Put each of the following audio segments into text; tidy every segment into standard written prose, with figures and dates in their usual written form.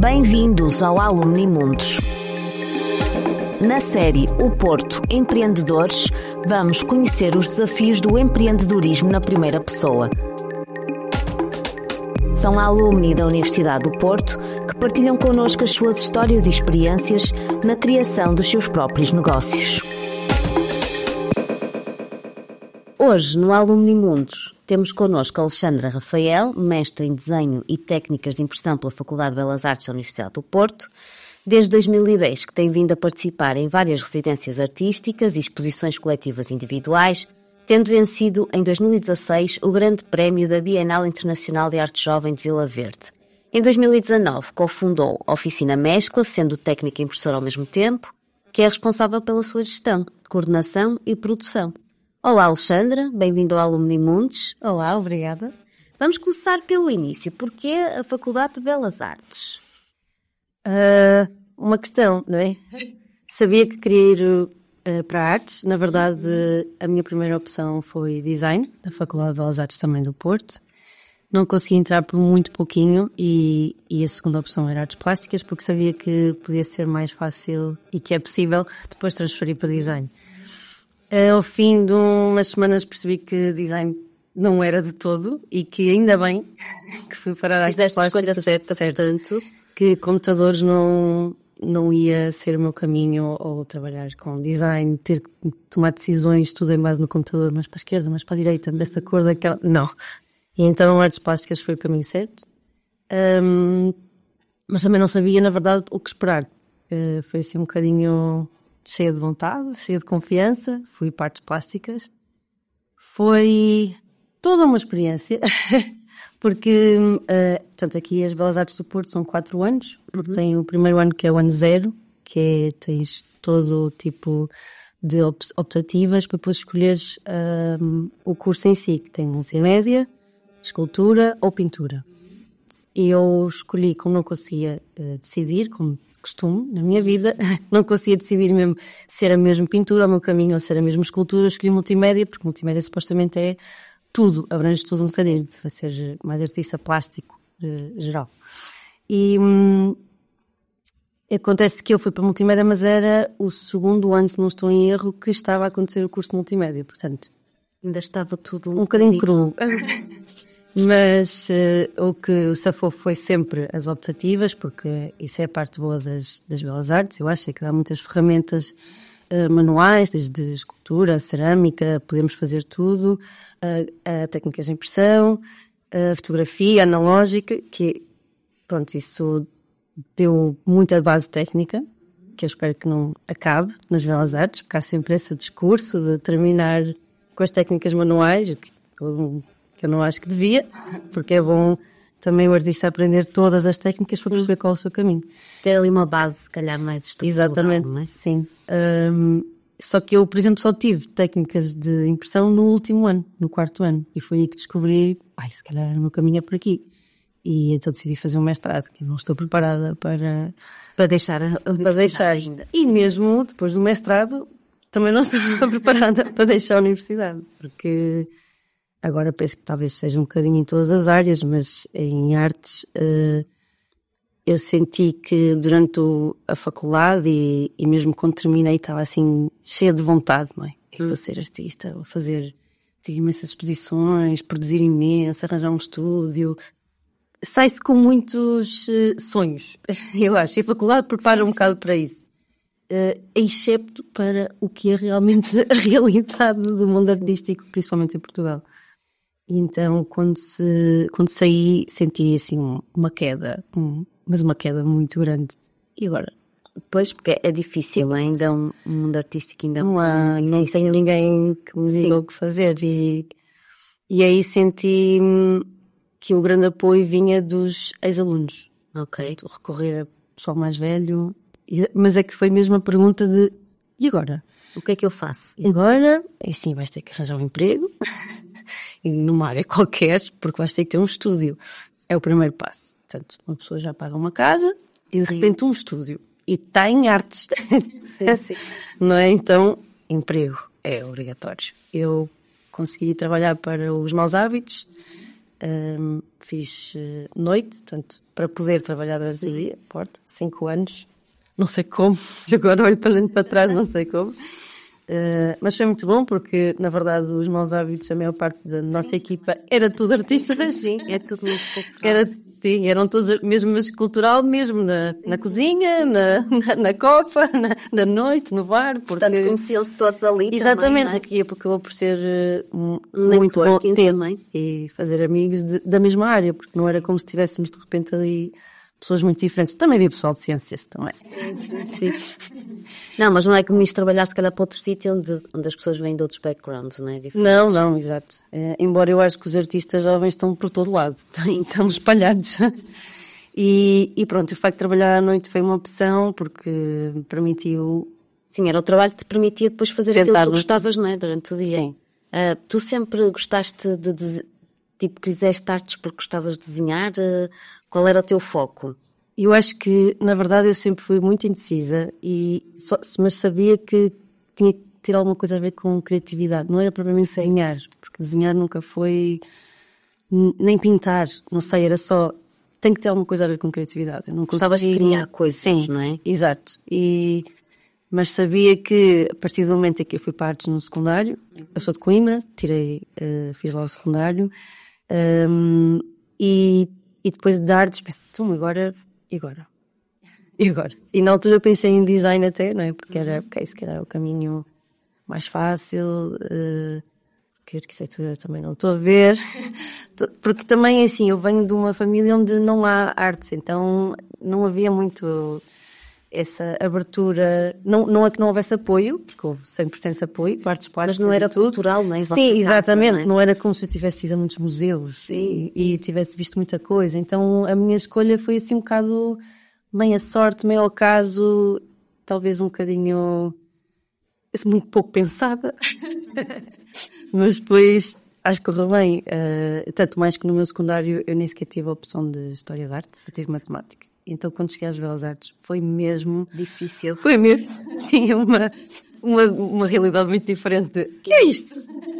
Bem-vindos ao Alumni Mundos. Na série O Porto Empreendedores, vamos conhecer os desafios do empreendedorismo na primeira pessoa. São alumni da Universidade do Porto que partilham connosco as suas histórias e experiências na criação dos seus próprios negócios. Hoje, no Alumni Mundos, temos connosco Alexandra Rafael, mestre em Desenho e Técnicas de Impressão pela Faculdade de Belas Artes da Universidade do Porto. Desde 2010 que tem vindo a participar em várias residências artísticas e exposições coletivas individuais, tendo vencido em 2016 o Grande Prémio da Bienal Internacional de Arte Jovem de Vila Verde. Em 2019 cofundou a Oficina Mescla, sendo técnica e impressora ao mesmo tempo, que é responsável pela sua gestão, coordenação e produção. Olá Alexandra, bem-vindo ao Alumni Mundos. Olá, obrigada. Vamos começar pelo início. Porquê a Faculdade de Belas Artes? Uma questão, não é? Sabia que queria ir para artes. Na verdade, a minha primeira opção foi design, da Faculdade de Belas Artes também do Porto. Não consegui entrar por muito pouquinho e a segunda opção era artes plásticas, porque sabia que podia ser mais fácil e que é possível depois transferir para design. Ao fim de umas semanas percebi que design não era de todo e que ainda bem que fui para artes plásticas. Fizeste a escolha certa, portanto. Que computadores não ia ser o meu caminho, ou trabalhar com design, ter que tomar decisões, tudo em base no computador, mas para a esquerda, mas para a direita, desta cor, daquela... Não. E então artes plásticas foi o caminho certo. Mas também não sabia, na verdade, o que esperar. Foi assim um bocadinho cheia de vontade, cheia de confiança. Fui para artes plásticas. Foi toda uma experiência. Porque, portanto, aqui as Belas Artes do Porto são 4 anos. Tem o primeiro ano que é o ano 0, que é, tens todo o tipo de optativas para depois escolheres o curso em si, que tem ciência média, escultura ou pintura. E eu escolhi, como não conseguia decidir, como costume na minha vida, não conseguia decidir mesmo se era mesmo pintura, o meu caminho, ou se era mesmo escultura, eu escolhi multimédia, porque multimédia supostamente é tudo, abrange tudo um bocadinho, vai ser mais artista plástico geral. E acontece que eu fui para multimédia, mas era o segundo ano, se não estou em erro, que estava a acontecer o curso de multimédia, portanto Ainda estava tudo um bocadinho cru. Mas o que safou foi sempre as optativas, porque isso é a parte boa das Belas Artes, eu acho, é que dá muitas ferramentas manuais, desde escultura, cerâmica, podemos fazer tudo, técnicas de impressão, fotografia analógica, que pronto, isso deu muita base técnica, que eu espero que não acabe nas Belas Artes, porque há sempre esse discurso de terminar com as técnicas manuais, que eu não acho que devia, porque é bom também o artista aprender todas as técnicas para perceber qual é o seu caminho. Ter ali uma base, se calhar, mais estrutural. Exatamente, não é? Sim. Só que eu, por exemplo, só tive técnicas de impressão no último ano, no 4º ano. E foi aí que descobri, se calhar o meu caminho é por aqui. E então decidi fazer um mestrado, que não estou preparada para deixar a universidade ainda. E mesmo depois do mestrado, também não estou preparada para deixar a universidade, porque... Agora penso que talvez seja um bocadinho em todas as áreas, mas em artes eu senti que durante a faculdade e mesmo quando terminei estava assim cheia de vontade, não é? Eu vou ser artista, vou fazer imensas exposições, produzir imenso, arranjar um estúdio. Sai-se com muitos sonhos, eu acho. E a faculdade prepara um bocado para isso. Excepto para o que é realmente a realidade do mundo artístico, principalmente em Portugal. E então, quando saí, senti assim uma queda, mas uma queda muito grande. E agora? Pois, porque é difícil ainda, um mundo artístico ainda não tenho ninguém que me diga o que fazer. E aí senti que o grande apoio vinha dos ex-alunos. Ok. Recorrer a pessoal mais velho, mas é que foi mesmo a pergunta de, e agora? O que é que eu faço? E agora, assim, vais ter que arranjar um emprego. E numa área qualquer, porque vais ter que ter um estúdio. É o primeiro passo. Portanto, uma pessoa já paga uma casa e de repente um estúdio. E está em artes. Sim. Não é? Então, emprego é obrigatório. Eu consegui trabalhar para os Maus Hábitos, fiz noite, portanto, para poder trabalhar durante o dia, 5 anos, não sei como, agora olho para trás, não sei como. Mas foi muito bom porque, na verdade, os Maus Hábitos, a maior parte da nossa equipa era tudo artistas. Sim, é tudo muito cultural. Eram todos, mesmo mas cultural, mesmo na cozinha, na copa, na noite, no bar. Portanto, conheciam-se todos ali. Exatamente, também, aqui acabou por ser muito bom também. E fazer amigos da mesma área, porque não era como se estivéssemos de repente ali pessoas muito diferentes. Também havia pessoal de ciências também. Sim. Não, mas não é como isto trabalhar se calhar para outro sítio onde as pessoas vêm de outros backgrounds, não é? Não, exato. Embora eu acho que os artistas jovens estão por todo lado, estão espalhados. E pronto, o facto de trabalhar à noite foi uma opção porque me permitiu... Sim, era o trabalho que te permitia depois fazer aquilo que tu gostavas, não é? Durante o dia. Sim. Tu sempre gostaste tipo, quiseste artes porque gostavas de desenhar? Qual era o teu foco? Eu acho que, na verdade, eu sempre fui muito indecisa, mas sabia que tinha que ter alguma coisa a ver com criatividade. Não era propriamente desenhar, porque desenhar nunca foi... Nem pintar, não sei, era só... Tem que ter alguma coisa a ver com criatividade. Eu não gostavas de criar coisas, sim, não é? Exato. Mas sabia que, a partir do momento em que eu fui para artes no secundário, eu sou de Coimbra, fiz lá o secundário, e depois de artes pensei, então agora? E agora? E na altura eu pensei em design até, não é? Porque era, se calhar é o caminho mais fácil, porque arquitetura também não estou a ver, porque também, assim, eu venho de uma família onde não há artes, então não havia muito essa abertura, não é que não houvesse apoio, porque houve 100% de apoio para artes plásticas. Mas não era cultural, não é? Sim, exatamente, não era como se eu tivesse ido a muitos museus e tivesse visto muita coisa, então a minha escolha foi assim um bocado meio a sorte, meio ao caso, talvez um bocadinho muito pouco pensada, mas depois acho que correu bem, tanto mais que no meu secundário eu nem sequer tive a opção de História da Arte, eu tive Matemática. Então, quando cheguei às Belas Artes, foi mesmo... difícil. Foi mesmo. Tinha uma realidade muito diferente de... Que é isto?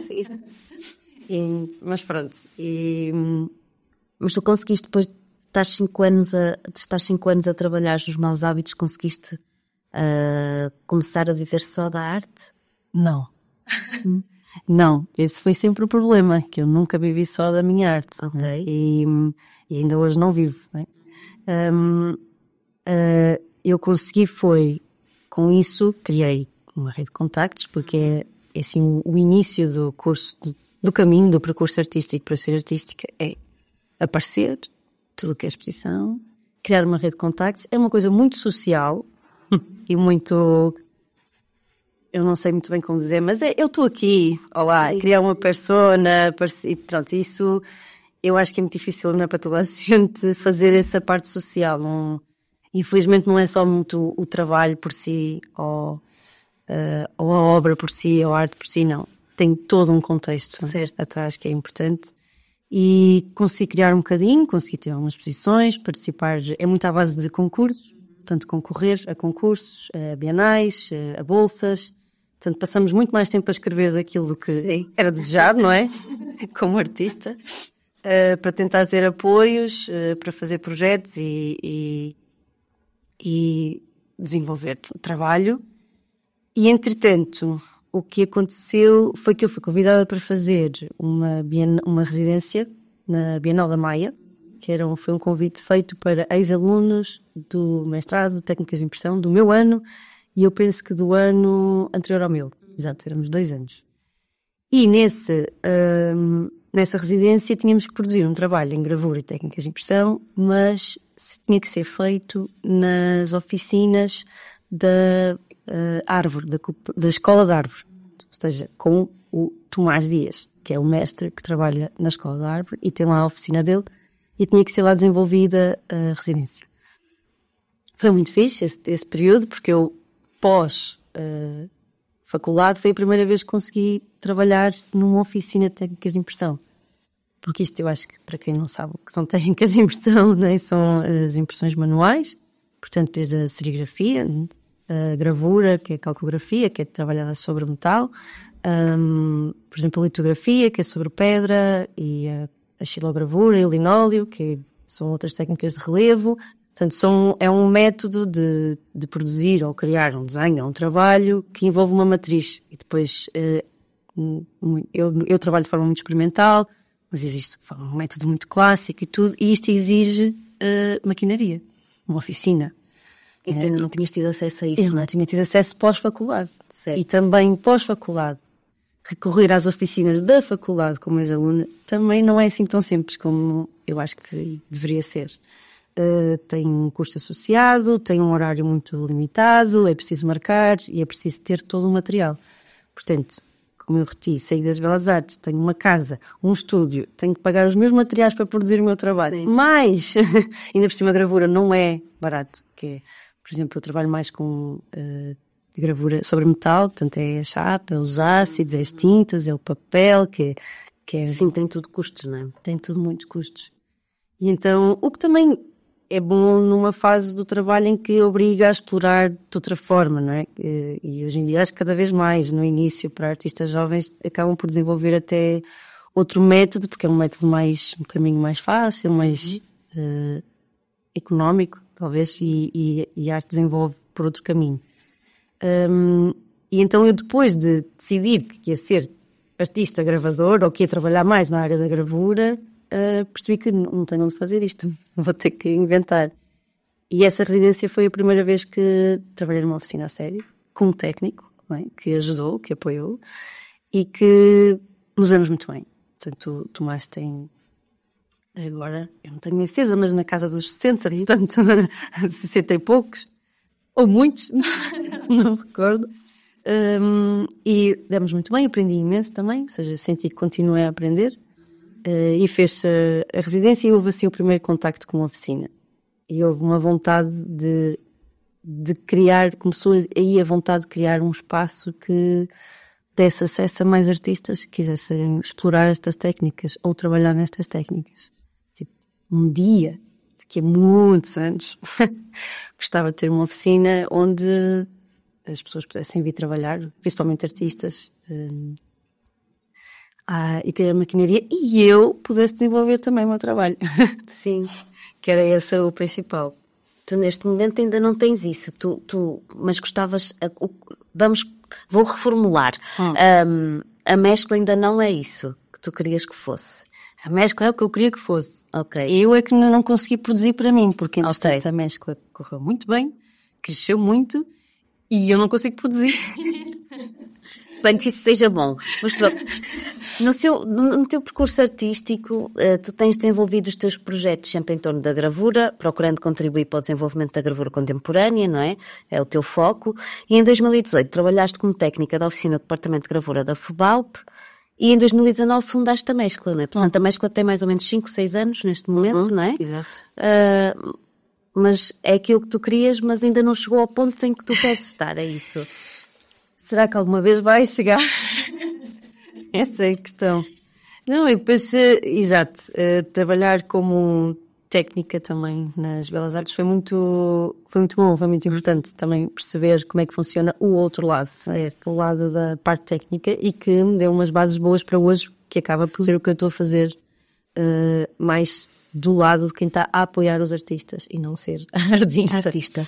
Sim. Mas pronto. Mas tu conseguiste, depois de estar 5 anos a trabalhar nos Maus Hábitos, conseguiste começar a viver só da arte? Não. Não. Esse foi sempre o problema, que eu nunca vivi só da minha arte. Ok. Né? E ainda hoje não vivo, né? Eu consegui com isso criei uma rede de contactos, porque é assim o início do curso, do caminho do percurso artístico para ser artística é aparecer, tudo o que é exposição, criar uma rede de contactos, é uma coisa muito social e muito, eu não sei muito bem como dizer, mas eu estou aqui, olá, criar uma persona, e pronto, isso... Eu acho que é muito difícil, não é para toda a gente, fazer essa parte social. Infelizmente não é só muito o trabalho por si, ou a obra por si, ou a arte por si, não. Tem todo um contexto atrás que é importante. E consegui criar um bocadinho, consegui ter algumas exposições, participar, é muito à base de concursos, portanto concorrer a concursos, a bienais, a bolsas. Portanto passamos muito mais tempo a escrever daquilo do que era desejado, não é? Como artista. Para tentar ter apoios, para fazer projetos e desenvolver o trabalho. E, entretanto, o que aconteceu foi que eu fui convidada para fazer uma residência na Bienal da Maia, que foi um convite feito para ex-alunos do mestrado de Técnicas de Impressão do meu ano, e eu penso que do ano anterior ao meu. Exato, éramos 2 anos. E nessa residência tínhamos que produzir um trabalho em gravura e técnicas de impressão, mas tinha que ser feito nas oficinas da Árvore, da Escola da Árvore. Ou seja, com o Tomás Dias, que é o mestre que trabalha na Escola da Árvore e tem lá a oficina dele, e tinha que ser lá desenvolvida a residência. Foi muito fixe esse período, porque eu, faculdade, foi a primeira vez que consegui trabalhar numa oficina de técnicas de impressão. Porque isto eu acho que, para quem não sabe o que são técnicas de impressão, né, são as impressões manuais, portanto desde a serigrafia, a gravura, que é a calcografia, que é trabalhada sobre metal, por exemplo a litografia, que é sobre pedra, e a xilogravura e o linóleo, que são outras técnicas de relevo. Portanto, é um método de produzir ou criar um desenho, um trabalho que envolve uma matriz. E depois eu trabalho de forma muito experimental, mas existe um método muito clássico e tudo, e isto exige maquinaria, uma oficina. E tu ainda não tinhas tido acesso a isso, Eu não é? não tinha tido acesso pós-faculdade. Certo. E também pós-faculdade. Recorrer às oficinas da faculdade como ex-aluna também não é assim tão simples como eu acho que deveria ser. Tem um custo associado, tem um horário muito limitado, é preciso marcar e é preciso ter todo o material. Portanto, como eu saí das Belas Artes, tenho uma casa, um estúdio, tenho que pagar os meus materiais para produzir o meu trabalho. Sim. Mas, ainda por cima a gravura não é barato, que é, por exemplo, eu trabalho mais com gravura sobre metal, portanto é a chapa, é os ácidos, é as tintas, é o papel, que é... Sim, tem tudo custos, não é? Tem tudo muitos custos. E então, o que também é bom numa fase do trabalho em que obriga a explorar de outra forma, não é? E hoje em dia acho que cada vez mais, no início, para artistas jovens, acabam por desenvolver até outro método, porque é um método um caminho mais fácil, mais económico, talvez, e a arte desenvolve por outro caminho. E então eu, depois de decidir que ia ser artista gravador ou que ia trabalhar mais na área da gravura, percebi que não tenho onde fazer isto, vou ter que inventar. E essa residência foi a primeira vez que trabalhei numa oficina a sério, com um técnico, não é? Que ajudou, que apoiou e que nos damos muito bem. Portanto, o Tomás tem agora, eu não tenho certeza, mas na casa dos 60, portanto, 60 e poucos, ou muitos, não recordo. E demos muito bem, aprendi imenso também, ou seja, senti que continuei a aprender. E fez a residência e houve assim o primeiro contacto com a oficina. E houve uma vontade de criar, começou aí a vontade de criar um espaço que desse acesso a mais artistas que quisessem explorar estas técnicas ou trabalhar nestas técnicas. Tipo, um dia, daqui a muitos anos, gostava de ter uma oficina onde as pessoas pudessem vir trabalhar, principalmente artistas, e ter a maquinaria e eu pudesse desenvolver também o meu trabalho. Sim. Que era esse o principal. Tu neste momento ainda não tens isso, mas gostavas... Vou reformular. A mescla ainda não é isso que tu querias que fosse. A mescla é o que eu queria que fosse. Ok. Eu é que não consegui produzir para mim, porque entretanto Ok. a mescla correu muito bem, cresceu muito e eu não consigo produzir. Bem, que isso seja bom. Mas pronto, no teu percurso artístico, tu tens desenvolvido os teus projetos sempre em torno da gravura, procurando contribuir para o desenvolvimento da gravura contemporânea, não é? É o teu foco. E em 2018 trabalhaste como técnica da oficina do departamento de gravura da FUBALP e em 2019 fundaste a Mescla, não é? Portanto, a Mescla tem mais ou menos 5, 6 anos neste momento, não é? Exato. Mas é aquilo que tu querias, mas ainda não chegou ao ponto em que tu queres estar, é isso? Será que alguma vez vai chegar? Essa é a questão. Não, e depois, exato, trabalhar como técnica também nas Belas Artes foi muito bom, foi muito importante também perceber como é que funciona o outro lado, certo? O lado da parte técnica e que me deu umas bases boas para hoje, que acaba por ser o que eu estou a fazer mais do lado de quem está a apoiar os artistas e não ser artista.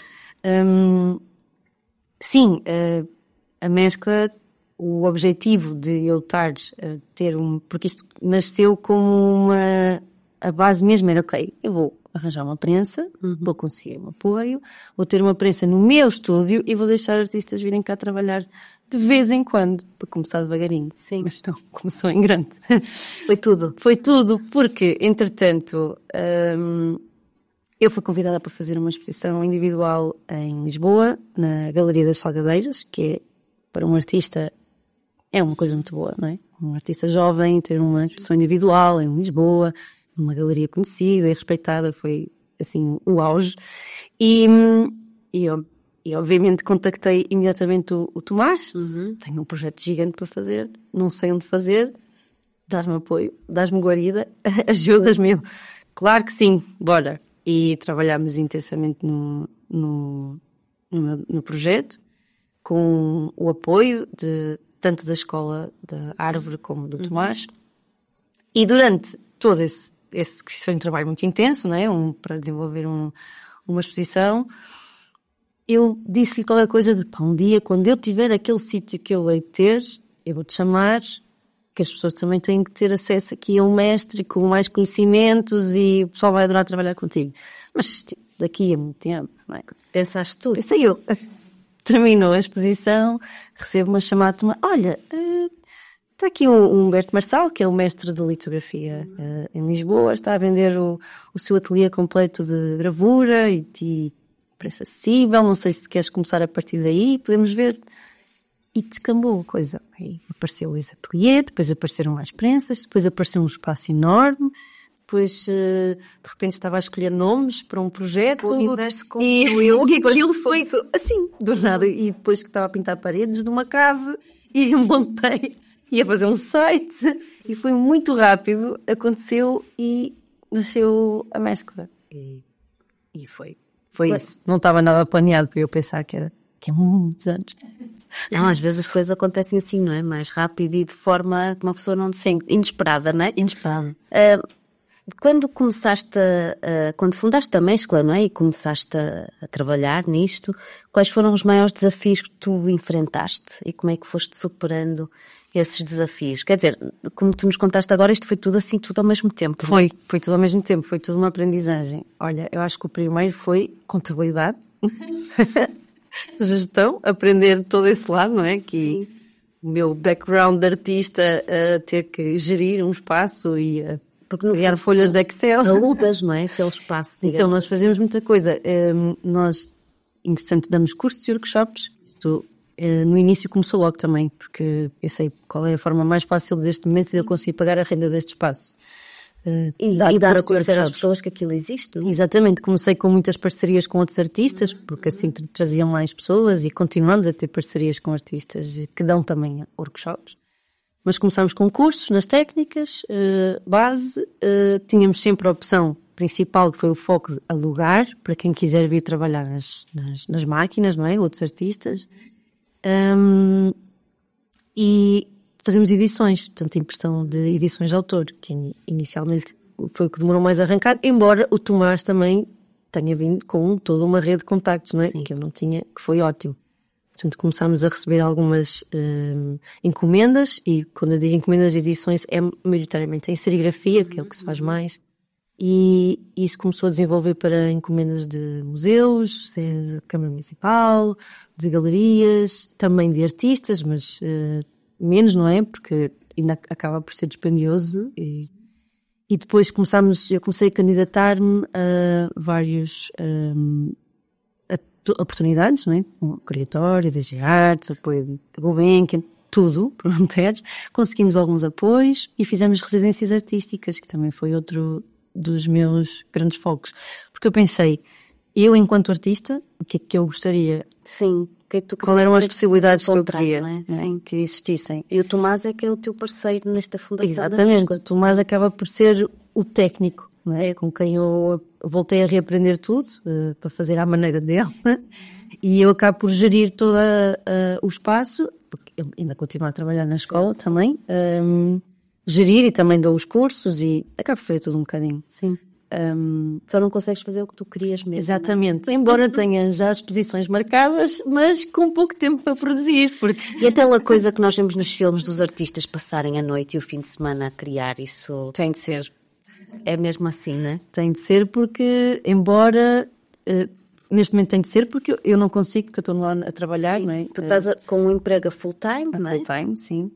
Sim, a mescla, o objetivo de eu estar a ter porque isto nasceu como a base mesmo era, ok, eu vou arranjar uma prensa, vou conseguir um apoio, vou ter uma prensa no meu estúdio e vou deixar artistas virem cá trabalhar de vez em quando, para começar devagarinho. Sim. Mas não, começou em grande. Foi tudo, porque, entretanto, eu fui convidada para fazer uma exposição individual em Lisboa, na Galeria das Salgadeiras, que é, para um artista, é uma coisa muito boa, não é? Um artista jovem ter uma exposição individual em Lisboa, numa galeria conhecida e respeitada, foi, assim, o auge. E obviamente contactei imediatamente o Tomás, tenho um projeto gigante para fazer, não sei onde fazer, dás-me apoio, dás-me guarida, ajudas-me. Claro que sim, bora. E trabalhámos intensamente no projeto, com o apoio tanto da Escola da Árvore como do Tomás. E durante todo esse que foi um trabalho muito intenso, não é? Para desenvolver uma exposição, eu disse-lhe qualquer coisa de, um dia, quando eu tiver aquele sítio que eu hei de ter, eu vou-te chamar, que as pessoas também têm que ter acesso aqui a um mestre com mais conhecimentos e o pessoal vai adorar trabalhar contigo. Mas daqui a muito tempo, não é? Pensaste tudo? Pensei eu. Terminou a exposição, recebo uma chamada, olha, está aqui um Humberto Marçal, que é o mestre de litografia em Lisboa, está a vender o seu ateliê completo de gravura e preço acessível, não sei se queres começar a partir daí, podemos ver. E descambou a coisa. Aí apareceu esse ateliê, depois apareceram mais prensas, depois apareceu um espaço enorme, depois de repente estava a escolher nomes para um projeto. O universo construiu. E aquilo foi assim, do nada. E depois que estava a pintar paredes de uma cave, e montei, ia fazer um site, e foi muito rápido, aconteceu e nasceu a mescla. E foi isso. Não estava nada planeado para eu pensar que há muitos anos. Não, às vezes as coisas acontecem assim, não é? Mais rápido e de forma que uma pessoa não sente, inesperada, não é? Inesperada. Quando começaste quando fundaste a Mescla, não é? E começaste a trabalhar nisto, quais foram os maiores desafios que tu enfrentaste e como é que foste superando esses desafios? Quer dizer, como tu nos contaste agora, isto foi tudo assim, tudo ao mesmo tempo. Foi tudo ao mesmo tempo, foi tudo uma aprendizagem. Olha, eu acho que o primeiro foi contabilidade. Gestão, aprender todo esse lado, não é? Que o meu background de artista, ter que gerir um espaço e criar folhas de Excel. Aludas, não é? Aquele espaço, digamos. Então nós fazemos muita coisa. Nós, interessante, damos cursos e workshops. Isto, no início começou logo também, porque eu sei qual é a forma mais fácil deste momento de eu conseguir pagar a renda deste espaço. E dar a conhecer às pessoas que aquilo existe, não é? Exatamente, comecei com muitas parcerias com outros artistas, porque assim traziam mais pessoas e continuamos a ter parcerias com artistas que dão também workshops. Mas começámos com cursos nas técnicas, base, tínhamos sempre a opção principal, que foi o foco de alugar, para quem quiser vir trabalhar nas máquinas, não é? Outros artistas. E fazemos edições, portanto, impressão de edições de autor, que inicialmente foi o que demorou mais a arrancar, embora o Tomás também tenha vindo com toda uma rede de contactos, não é? Sim. Que eu não tinha, que foi ótimo. Portanto, começámos a receber algumas encomendas, e quando eu digo encomendas de edições é maioritariamente em serigrafia, que é o que se faz mais, e isso começou a desenvolver para encomendas de museus, de Câmara Municipal, de galerias, também de artistas, mas menos, não é? Porque ainda acaba por ser dispendioso. E depois eu comecei a candidatar-me a vários oportunidades, não é? O Criatório, DG Artes, apoio de Gulbenkian, tudo, por onde conseguimos alguns apoios e fizemos residências artísticas, que também foi outro dos meus grandes focos. Porque eu pensei, eu enquanto artista, o que é que eu gostaria? Sim. Qual eram as possibilidades que eu queria, não é? Sim. Que existissem? E o Tomás é que é o teu parceiro nesta fundação. Exatamente, o Tomás acaba por ser o técnico, não é? Com quem eu voltei a reaprender tudo, para fazer à maneira dele, e eu acabo por gerir todo o espaço, porque ele ainda continua a trabalhar na escola também, gerir, e também dou os cursos e acabo por fazer tudo um bocadinho. Sim. Só não consegues fazer o que tu querias mesmo. Exatamente, embora tenha já exposições marcadas, mas com pouco tempo para produzir. E aquela coisa que nós vemos nos filmes dos artistas passarem a noite e o fim de semana a criar, isso tem de ser. É mesmo assim, não é? Tem de ser porque, embora neste momento tem de ser porque eu não consigo, porque eu estou lá a trabalhar, sim. não é? Tu estás com um emprego a full time, não é? Full time, sim.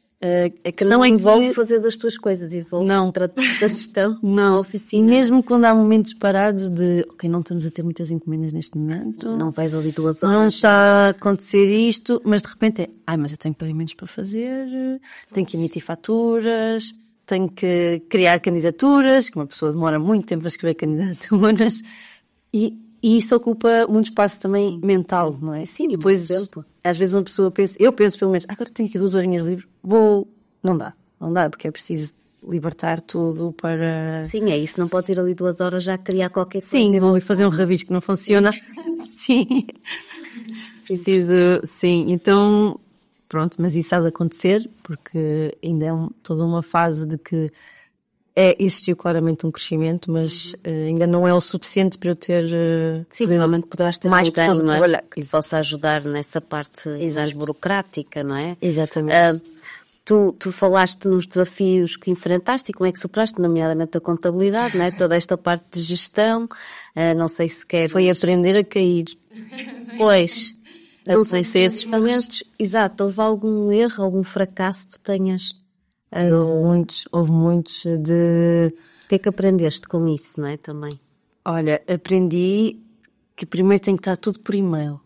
A que não envolve fazer as tuas coisas, envolve da gestão, não, oficina. E mesmo quando há momentos parados de, ok, não estamos a ter muitas encomendas neste momento. Não vais ali 2 horas. Não está a acontecer isto, mas de repente mas eu tenho pagamentos para fazer, tenho que emitir faturas, tenho que criar candidaturas, que uma pessoa demora muito tempo a escrever candidaturas, e isso ocupa muito espaço também mental, não é? Sim, depois, às vezes uma pessoa pensa, eu penso pelo menos, agora tenho aqui 2 horinhas livres, não dá, porque é preciso libertar tudo para... Sim, é isso, não podes ir ali 2 horas já criar qualquer coisa. Sim, vou fazer um rabisco que não funciona. Sim. Preciso, sim, então, pronto, mas isso há de acontecer, porque ainda é toda uma fase de que Existiu claramente um crescimento, mas ainda não é o suficiente para eu ter... Sim, provavelmente poderás ter mais pessoas a trabalhar. Que possa ajudar nessa parte mais burocrática, não é? Exatamente. Tu falaste nos desafios que enfrentaste e como é que superaste, nomeadamente a contabilidade, não é? Toda esta parte de gestão, não sei se queres... Foi aprender a cair. Pois, não sei se esses momentos... Exato, houve algum erro, algum fracasso que tu tenhas... Houve muitos de... O que é que aprendeste com isso, não é, também? Olha, aprendi que primeiro tem que estar tudo por e-mail.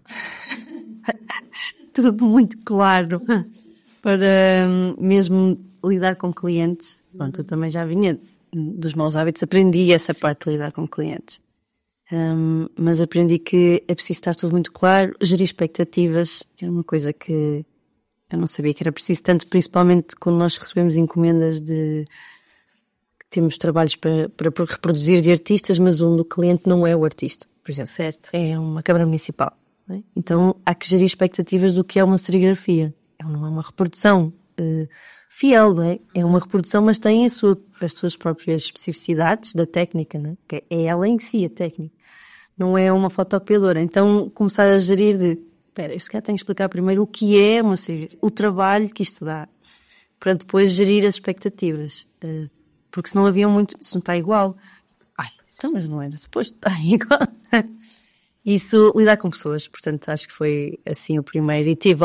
Tudo muito claro. Para mesmo lidar com clientes. Pronto, eu também já vinha dos maus hábitos, aprendi essa parte de lidar com clientes. Mas aprendi que é preciso estar tudo muito claro, gerir expectativas, que era uma coisa que eu não sabia que era preciso, tanto principalmente quando nós recebemos encomendas de que temos trabalhos para reproduzir de artistas, mas onde o cliente não é o artista, por exemplo. Certo. É uma câmara municipal. Não é? Então há que gerir expectativas do que é uma serigrafia. Não é uma reprodução fiel, não é? É uma reprodução, mas tem as suas próprias especificidades da técnica, não é? Que é ela em si, a técnica. Não é uma fotocopiadora. Então começar a gerir espera, eu se calhar tenho que explicar primeiro o que é o trabalho que isto dá, para depois gerir as expectativas. Porque senão havia muito, isso não está igual. Então, mas não era suposto estar igual. Isso, lidar com pessoas, portanto, acho que foi assim o primeiro. E tive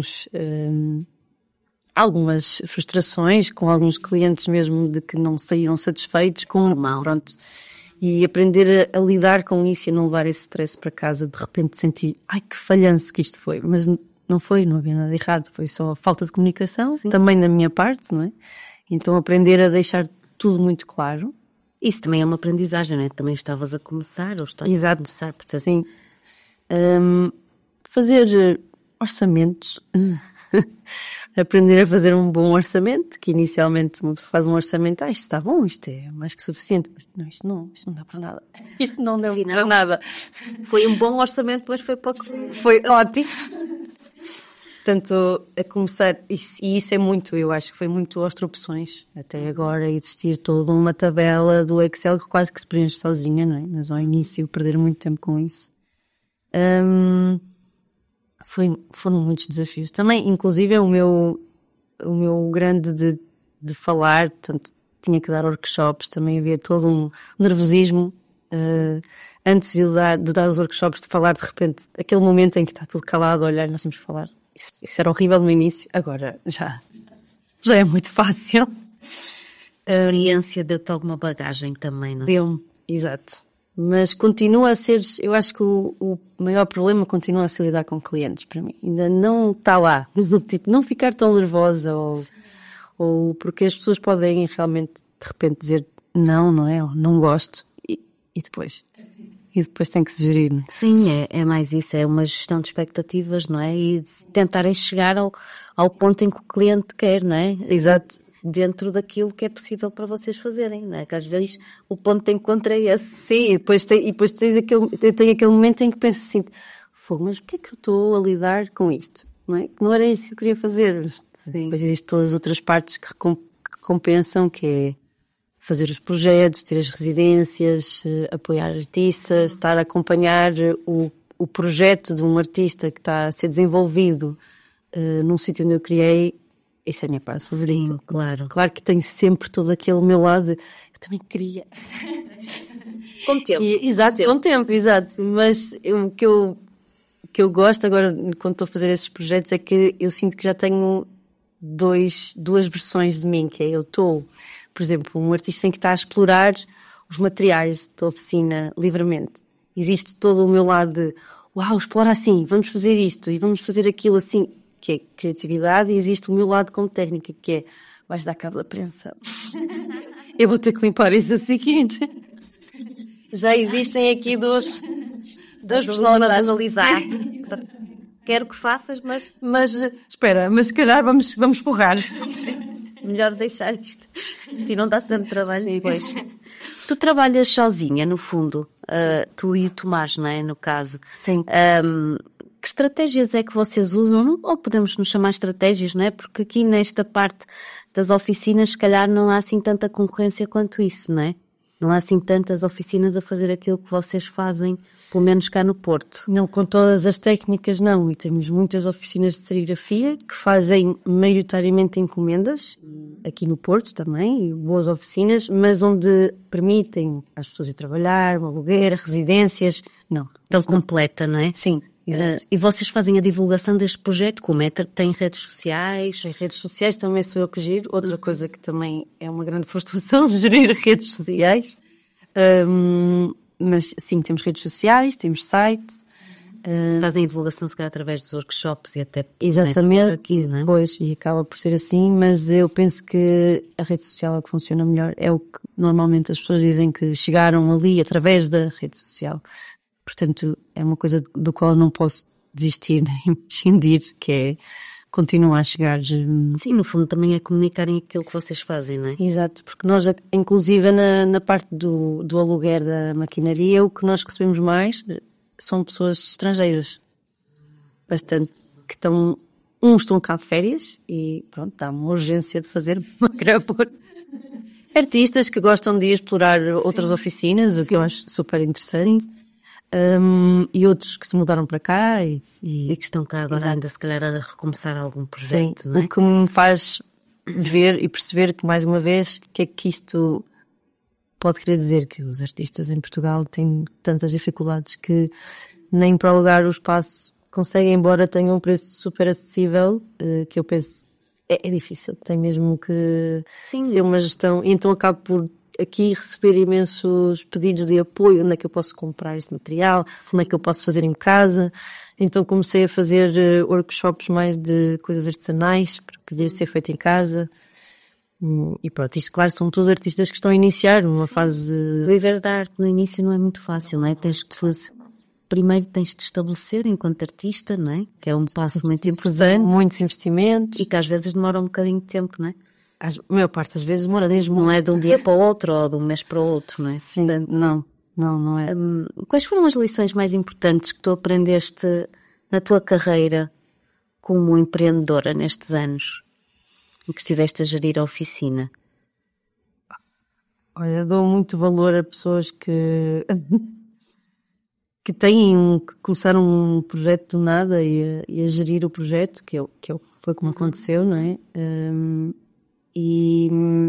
algumas frustrações com alguns clientes mesmo de que não saíram satisfeitos com o mal. Pronto. E aprender a lidar com isso e não levar esse stress para casa, de repente sentir, que falhanço que isto foi. Mas não havia nada errado, foi só falta de comunicação, sim, também da minha parte, não é? Então aprender a deixar tudo muito claro. Isso também é uma aprendizagem, não é? Também estavas a começar, ou estás a começar, portanto, assim, fazer orçamentos, aprender a fazer um bom orçamento, que inicialmente uma pessoa faz um orçamento, isto está bom, isto é mais que suficiente, mas isto não dá para nada, isto não deu para nada. Foi um bom orçamento, mas foi pouco. Foi ótimo. Portanto, a começar, e isso é muito, eu acho que foi muito às opções, até agora existir toda uma tabela do Excel que quase que se preenche sozinha, não é? Mas ao início perder muito tempo com isso. Foram muitos desafios. Também, inclusive, o meu grande de falar, portanto, tinha que dar workshops, também havia todo um nervosismo, antes de dar os workshops, de falar de repente, aquele momento em que está tudo calado a olhar, nós temos que falar. Isso era horrível no início, agora já é muito fácil. A experiência deu-te alguma bagagem também, não é? Deu-me, exato. Mas continua a ser, eu acho que o maior problema continua a ser lidar com clientes para mim. Ainda não está lá. Não ficar tão nervosa ou porque as pessoas podem realmente de repente dizer não é? Ou não gosto e depois tem que se gerir. Sim, é mais isso, é uma gestão de expectativas, não é? E de tentarem chegar ao ponto em que o cliente quer, não é? Exato. Dentro daquilo que é possível para vocês fazerem, não é? Que às vezes o ponto de encontro é esse. Sim, e depois tens aquele momento em que pensas assim, mas porquê é que eu estou a lidar com isto? Não é? Não era isso que eu queria fazer. Sim. Depois existem todas as outras partes que compensam, que é fazer os projetos, ter as residências, apoiar artistas, estar a acompanhar o projeto de um artista que está a ser desenvolvido num sítio onde eu criei. Isso é a minha parte favorita. Sim, claro. Claro que tem sempre todo aquele meu lado de, eu também queria. Com tempo. Exato, com tempo, exato. Mas o que eu gosto agora, quando estou a fazer esses projetos, é que eu sinto que já tenho duas versões de mim, que é eu estou, por exemplo, um artista em que está a explorar os materiais da oficina livremente. Existe todo o meu lado de, explora assim, vamos fazer isto e vamos fazer aquilo assim, que é criatividade, e existe o meu lado como técnica, que é, vais dar cabo da apreensão. Eu vou ter que limpar isso a seguinte. Já existem aqui duas personalidades. Analisar. Quero que faças, mas espera, mas se calhar vamos forrar. Melhor deixar isto. Se não dá sempre trabalho depois. Tu trabalhas sozinha, no fundo. Tu e o Tomás, não é? No caso. Sim. Que estratégias é que vocês usam? Ou podemos nos chamar estratégias, não é? Porque aqui nesta parte das oficinas, se calhar não há assim tanta concorrência quanto isso, não é? Não há assim tantas oficinas a fazer aquilo que vocês fazem, pelo menos cá no Porto. Não, com todas as técnicas não, e temos muitas oficinas de serigrafia que fazem maioritariamente encomendas, aqui no Porto também, e boas oficinas, mas onde permitem às pessoas ir trabalhar, um aluguer, residências, não. Tão completa, não é? Sim, exato. E vocês fazem a divulgação deste projeto como é? Tem redes sociais? Em redes sociais também sou eu que giro. Outra coisa que também é uma grande frustração, gerir redes sociais. Mas sim, temos redes sociais, temos site. Fazem a divulgação se calhar através dos workshops e até... Exatamente, aqui, não é? Pois, e acaba por ser assim, mas eu penso que a rede social é o que funciona melhor. É o que normalmente as pessoas dizem que chegaram ali através da rede social. Portanto, é uma coisa do qual não posso desistir nem prescindir, que é continuar a chegar. Sim, no fundo também é comunicarem aquilo que vocês fazem, não é? Exato, porque nós, inclusive na parte do aluguer da maquinaria, o que nós recebemos mais são pessoas estrangeiras. Bastante, que estão cá de férias e pronto, dá uma urgência de fazer uma gravura. Artistas que gostam de explorar outras oficinas, o que eu acho super interessante. E outros que se mudaram para cá e que estão cá agora ainda se calhar a recomeçar algum projeto, não é? O que me faz ver e perceber que mais uma vez que é que isto pode querer dizer, que os artistas em Portugal têm tantas dificuldades que nem para alugar o espaço conseguem, embora tenham um preço super acessível, que eu penso é difícil, tem mesmo que ser uma gestão, e então acabo por aqui receber imensos pedidos de apoio, onde é que eu posso comprar este material, como é que eu posso fazer em casa. Então comecei a fazer workshops mais de coisas artesanais, para poder ser feito em casa. E pronto, isto claro, são todos artistas que estão a iniciar uma fase... Viver da arte no início não é muito fácil, não é? Primeiro tens de estabelecer enquanto artista, não é? Que é um passo muito importante. Muitos investimentos. E que às vezes demora um bocadinho de tempo, não é? A maior parte das vezes demora mesmo. Não é de um dia para o outro ou de um mês para o outro, não é? Sim, não é. Quais foram as lições mais importantes que tu aprendeste na tua carreira como empreendedora nestes anos em que estiveste a gerir a oficina? Olha, dou muito valor a pessoas que começaram um projeto do nada e a gerir o projeto, que foi como aconteceu, não é? E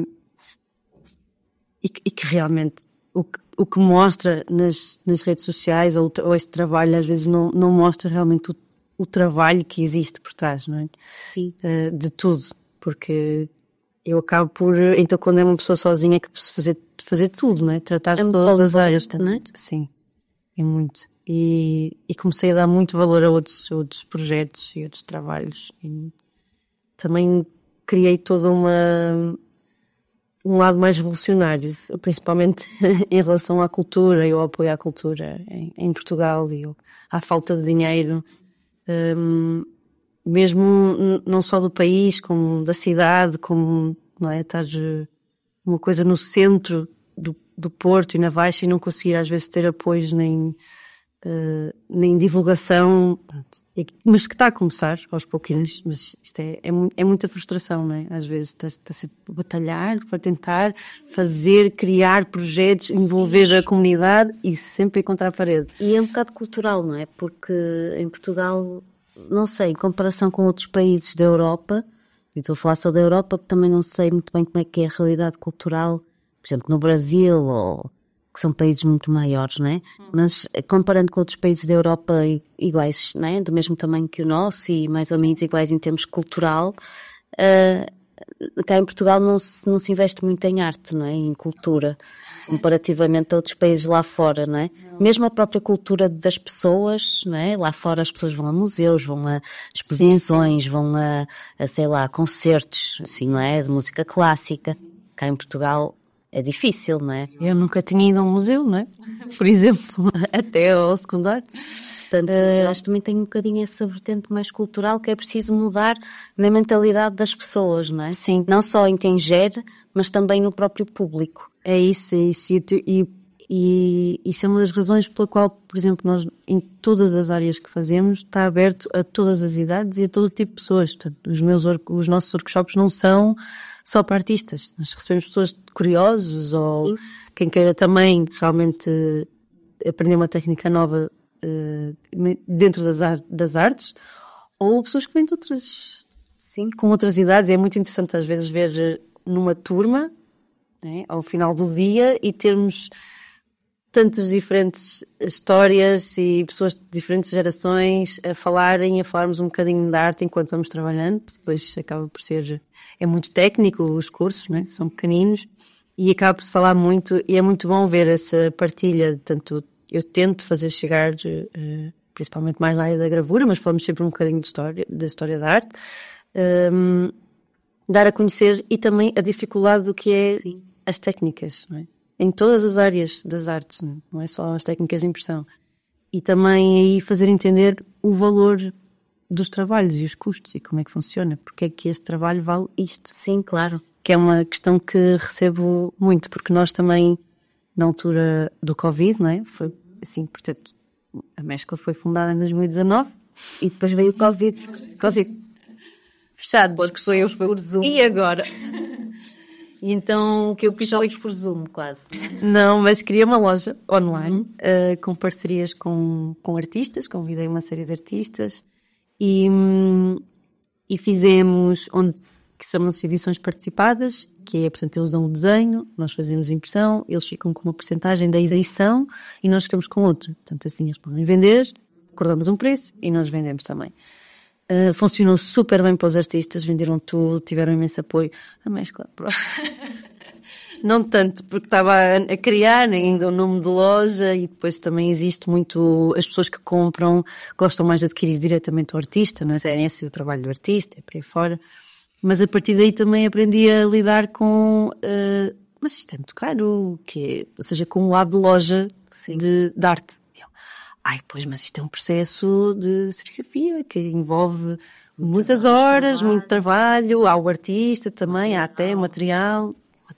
que realmente o que mostra nas redes sociais ou esse trabalho às vezes não mostra realmente o trabalho que existe por trás, não é? Sim. De tudo, porque eu acabo por, então quando é uma pessoa sozinha que precisa fazer tudo, não é? Tratar de todas as áreas, não é? Sim, é muito. E comecei a dar muito valor a outros projetos e outros trabalhos. E também criei todo um lado mais revolucionário, principalmente em relação à cultura e ao apoio à cultura em Portugal e à falta de dinheiro, mesmo não só do país, como da cidade, como, não é, estar uma coisa no centro do Porto e na Baixa e não conseguir às vezes ter apoios nem divulgação, mas que está a começar aos pouquinhos, mas isto é muita frustração, não é? Às vezes está sempre a batalhar para tentar criar projetos, envolver a comunidade e sempre encontrar a parede. E é um bocado cultural, não é? Porque em Portugal, não sei, em comparação com outros países da Europa, e estou a falar só da Europa porque também não sei muito bem como é que é a realidade cultural, por exemplo, no Brasil ou que são países muito maiores, não é? Mas comparando com outros países da Europa iguais, não é? Do mesmo tamanho que o nosso e mais ou menos iguais em termos cultural, cá em Portugal não se investe muito em arte, não é? Em cultura, comparativamente a outros países lá fora, não é? Mesmo a própria cultura das pessoas, não é? Lá fora as pessoas vão a museus, vão a exposições, vão a sei lá, concertos, assim, não é? De música clássica. Cá em Portugal é difícil, não é? Eu nunca tinha ido a um museu, não é? Por exemplo, até ao secundário. Portanto, eu acho que também tem um bocadinho essa vertente mais cultural, que é preciso mudar na mentalidade das pessoas, não é? Sim. Não só em quem gere, mas também no próprio público. É isso. E E isso é uma das razões pela qual, por exemplo, nós em todas as áreas que fazemos está aberto a todas as idades e a todo tipo de pessoas. Portanto, os nossos workshops não são só para artistas. Nós recebemos pessoas curiosos ou quem queira também realmente aprender uma técnica nova dentro das artes, ou pessoas que vêm de outras, com outras idades. É muito interessante às vezes ver numa turma, né, ao final do dia, e termos tantas diferentes histórias e pessoas de diferentes gerações a falarmos um bocadinho da arte enquanto vamos trabalhando. Depois acaba por ser... É muito técnico os cursos, né? São pequeninos, e acaba por se falar muito, e é muito bom ver essa partilha. Tanto eu tento fazer chegar, principalmente mais na área da gravura, mas falamos sempre um bocadinho da história da arte, dar a conhecer, e também a dificuldade do que é as técnicas, não é? Em todas as áreas das artes, não é só as técnicas de impressão. E também aí fazer entender o valor dos trabalhos e os custos e como é que funciona, porque é que esse trabalho vale isto. Sim, claro. Que é uma questão que recebo muito, porque nós também, na altura do Covid, não é? Foi assim, portanto, a Mescla foi fundada em 2019 e depois veio o Covid. Consigo. Fechado. Porque sou eu por Zoom. E agora? E então o que eu quis foi por Zoom, quase. Não, mas queria uma loja online, com parcerias com artistas, convidei uma série de artistas e fizemos, que chamam-se edições participadas, que é, portanto, eles dão o desenho, nós fazemos a impressão, eles ficam com uma porcentagem da edição e nós ficamos com outra. Portanto, assim eles podem vender, acordamos um preço e nós vendemos também. Funcionou super bem para os artistas, venderam tudo, tiveram imenso apoio. A Mescla, não tanto, porque estava a criar ainda o nome de loja, e depois também existe muito, as pessoas que compram gostam mais de adquirir diretamente o artista, não é? Esse é o trabalho do artista, é por aí fora. Mas a partir daí também aprendi a lidar com, mas isto é muito caro, ou seja, com o lado de loja de arte. Pois, mas isto é um processo de serigrafia que envolve muitas horas, muito trabalho, há o artista também, há até material.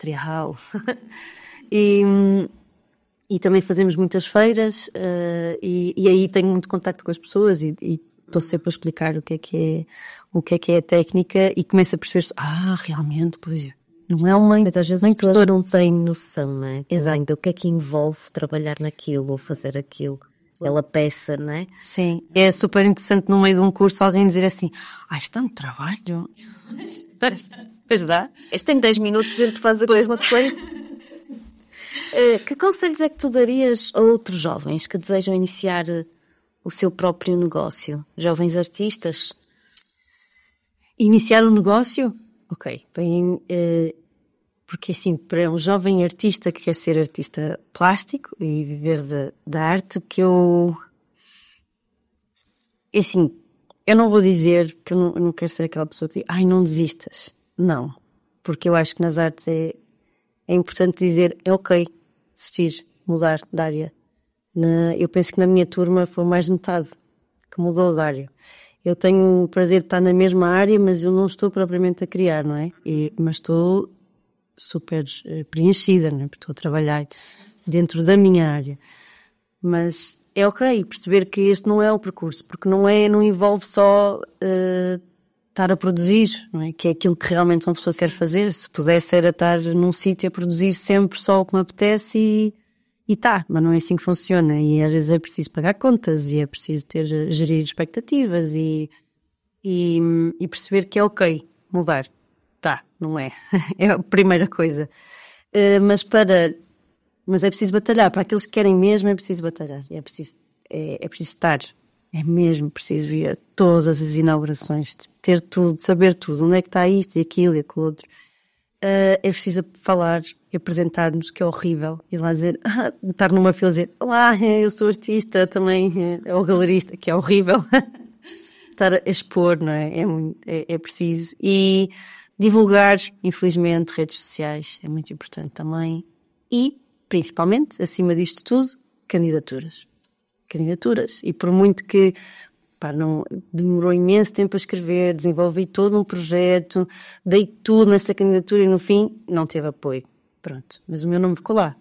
E também fazemos muitas feiras, e aí tenho muito contacto com as pessoas e estou sempre a explicar o que é a técnica, e começo a perceber, realmente, pois, não é uma... Mas às vezes a pessoa não tem noção, não é? Exato. Do que é que envolve trabalhar naquilo ou fazer aquilo. Ela peça, não é? Sim, é super interessante no meio de um curso alguém dizer assim, isto é um trabalho. Pois dá. Este tem 10 minutos, a gente faz a mesma coisa. Que conselhos é que tu darias a outros jovens que desejam iniciar o seu próprio negócio? Jovens artistas? Iniciar um negócio? Ok, bem... Porque assim, para um jovem artista que quer ser artista plástico e viver da arte, que eu... Assim, eu não vou dizer que eu não quero ser aquela pessoa que diz, não desistas. Não. Porque eu acho que nas artes é importante dizer, é ok desistir, mudar de área. Eu penso que na minha turma foi mais de metade que mudou de área. Eu tenho o prazer de estar na mesma área, mas eu não estou propriamente a criar, não é? Mas estou super preenchida, né? Porque estou a trabalhar dentro da minha área. Mas é ok perceber que este não é o percurso, porque não envolve só estar a produzir, não é? Que é aquilo que realmente uma pessoa quer fazer. Se pudesse era estar num sítio a produzir sempre só o que me apetece e tá, mas não é assim que funciona. E às vezes é preciso pagar contas e é preciso gerir expectativas e perceber que é ok mudar. Tá, não é? É a primeira coisa. Mas é preciso batalhar. Para aqueles que querem mesmo é preciso batalhar. É preciso estar. É mesmo preciso vir a todas as inaugurações, ter tudo, saber tudo. Onde é que está isto e aquilo e aquilo outro. É preciso falar e apresentar-nos, que é horrível. Ir lá dizer, estar numa fila e dizer, olá, eu sou artista também, ou galerista, que é horrível. Estar a expor, não é? É preciso. E divulgar, infelizmente, redes sociais é muito importante também. E, principalmente, acima disto tudo, candidaturas. E por muito que não demorou imenso tempo a escrever, desenvolvi todo um projeto, dei tudo nesta candidatura e no fim não teve apoio. Pronto. Mas o meu nome ficou lá.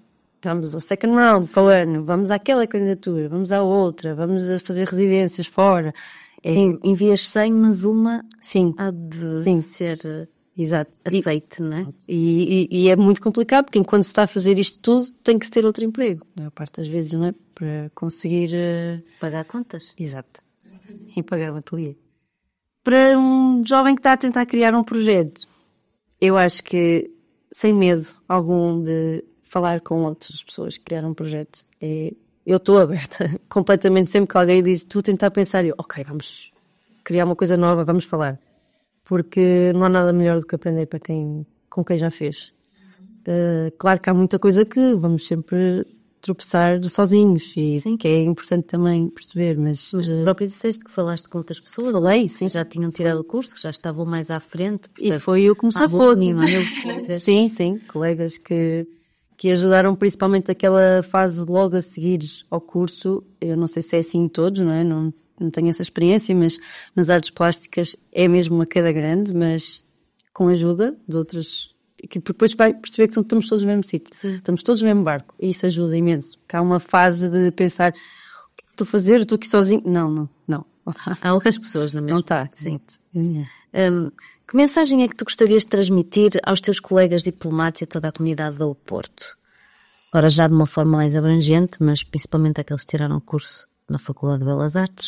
vamos ao second round para o ano, vamos àquela candidatura, vamos à outra, vamos a fazer residências fora. Envias 100, mas uma Sim. há de Sim. ser Exato. aceite, não é? E é muito complicado, porque enquanto se está a fazer isto tudo, tem que se ter outro emprego. A maior parte das vezes, não é? Para conseguir... Pagar contas. Exato. E pagar o ateliê. Para um jovem que está a tentar criar um projeto, eu acho que, sem medo algum de falar com outras pessoas que criaram um projeto, eu estou aberta completamente. Sempre que alguém diz, tu tentar pensar, eu, ok, vamos criar uma coisa nova, vamos falar. Porque não há nada melhor do que aprender com quem já fez. Claro que há muita coisa que vamos sempre tropeçar sozinhos, e sim, que é importante também perceber, mas próprio disseste que falaste com outras pessoas. Falei, sim. Já tinham tirado o curso, que já estavam mais à frente. E foi eu que me safou. Sim, colegas que ajudaram, principalmente aquela fase logo a seguir ao curso. Eu não sei se é assim em todos, não é? Não tenho essa experiência, mas nas artes plásticas é mesmo uma queda grande, mas com a ajuda de outras, que depois vai perceber que estamos todos no mesmo sítio, estamos todos no mesmo barco, e isso ajuda imenso, porque há uma fase de pensar, o que estou a fazer? Eu estou aqui sozinho? Não. Há outras pessoas na mesma. Não está. Sim. Que mensagem é que tu gostarias de transmitir aos teus colegas diplomatas e a toda a comunidade do Porto? Ora, já de uma forma mais abrangente, mas principalmente aqueles que tiraram o curso na Faculdade de Belas Artes.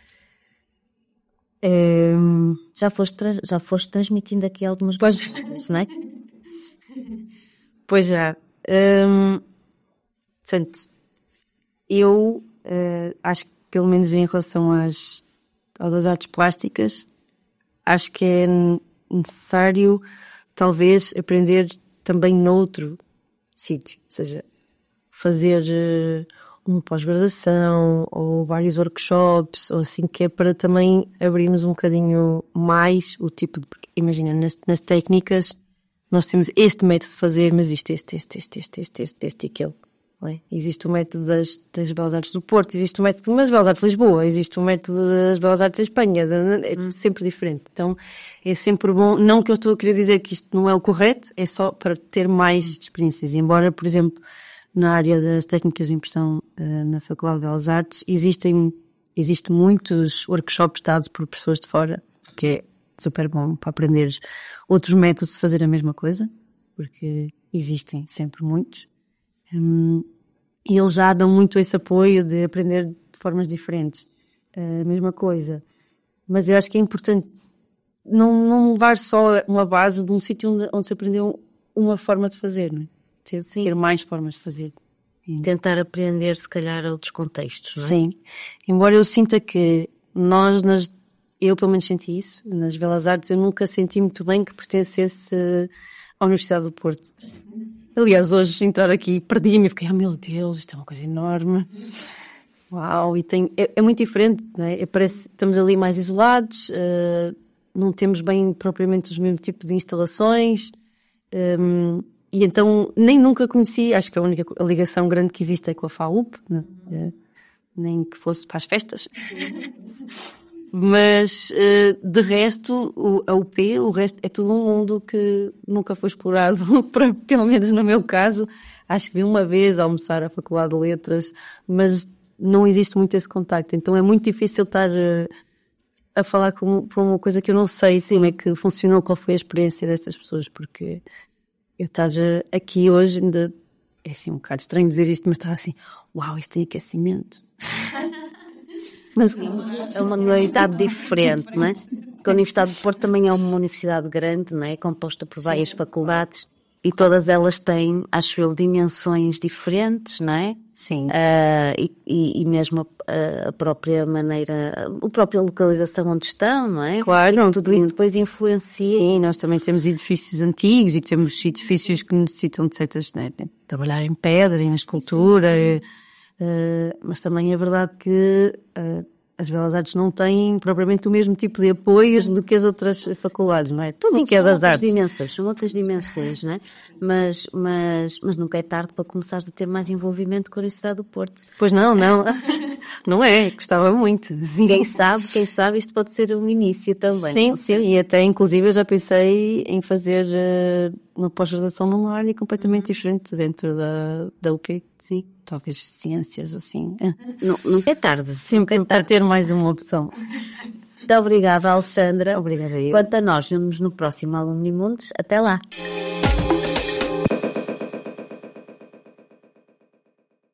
Já foste transmitindo aqui algumas coisas, não é? Pois já. Portanto, eu acho que, pelo menos em relação às artes plásticas, acho que é necessário, talvez, aprender também noutro sítio. Ou seja, fazer uma pós-graduação ou vários workshops, ou assim, que é para também abrirmos um bocadinho mais o tipo de... Porque, imagina, nas técnicas nós temos este método de fazer, mas este e aquele. Não é? Existe o método das Belas Artes do Porto, existe o método das Belas Artes de Lisboa, existe o método das Belas Artes da Espanha, é sempre diferente. Então é sempre bom, não que eu estou a querer dizer que isto não é o correto, é só para ter mais experiências. Embora, por exemplo, na área das técnicas de impressão na Faculdade de Belas Artes, existem muitos workshops dados por pessoas de fora, que é super bom para aprender outros métodos de fazer a mesma coisa, porque existem sempre muitos. E eles já dão muito esse apoio de aprender de formas diferentes. A mesma coisa. Mas eu acho que é importante não levar só uma base de um sítio onde se aprendeu uma forma de fazer, não é? Ter mais formas de fazer. Tentar aprender, se calhar, outros contextos, não é? Sim. Embora eu sinta que eu pelo menos senti isso, nas Belas Artes, eu nunca senti muito bem que pertencesse à Universidade do Porto. Aliás, hoje entrar aqui, perdi-me e fiquei, meu Deus, isto é uma coisa enorme. Uau, e é muito diferente, não é? Parece que estamos ali mais isolados, não temos bem propriamente os mesmos tipos de instalações, e então nem nunca conheci, acho que a única ligação grande que existe é com a FAUP, nem que fosse para as festas. Mas, de resto, a UP, o resto é tudo um mundo que nunca foi explorado, pelo menos no meu caso. Acho que vi uma vez almoçar à Faculdade de Letras, mas não existe muito esse contacto. Então é muito difícil estar a falar por uma coisa que eu não sei como é que funcionou, qual foi a experiência dessas pessoas, porque eu estar aqui hoje ainda é assim um bocado estranho dizer isto, mas estava assim, uau, isto tem aquecimento. Mas é uma universidade diferente, não é? Porque a Universidade do Porto também é uma universidade grande, não é? Composta por várias faculdades e todas elas têm, acho eu, dimensões diferentes, não é? Sim. E mesmo a própria maneira, a própria localização onde estão, não é? Claro. Tudo isso depois influencia. Sim, nós também temos edifícios antigos e temos edifícios que necessitam de certas, né, de trabalhar em pedra, em escultura. Mas também é verdade que as Belas Artes não têm propriamente o mesmo tipo de apoios do que as outras faculdades, não é? Tudo o que é das artes. São outras dimensões, não é? Mas nunca é tarde para começares a ter mais envolvimento com a Universidade do Porto. Pois não. Não é? Gostava muito. Sim. Quem sabe isto pode ser um início também. Sim, e até inclusive eu já pensei em fazer uma pós-graduação numa área completamente diferente dentro da UP. Sim, talvez ciências, assim. Nunca é tarde. Sempre para ter mais uma opção. Muito obrigada, Alexandra. Obrigada eu. Quanto a nós, vemos no próximo Alumni Mundos. Até lá.